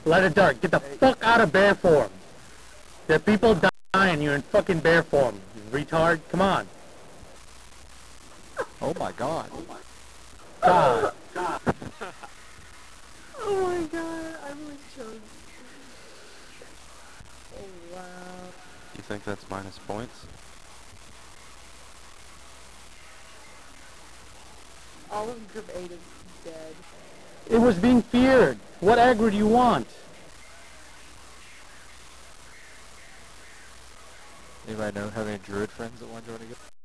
Let it dart. Get the fuck out of bear form. There are people dying. You're in fucking bear form. You retard. Come on. Oh my god. God. Oh my god, I was choked. Oh wow. You think that's minus points? All of group 8 is dead. It was being feared. What aggro do you want? Anybody know have any druid friends that want to join a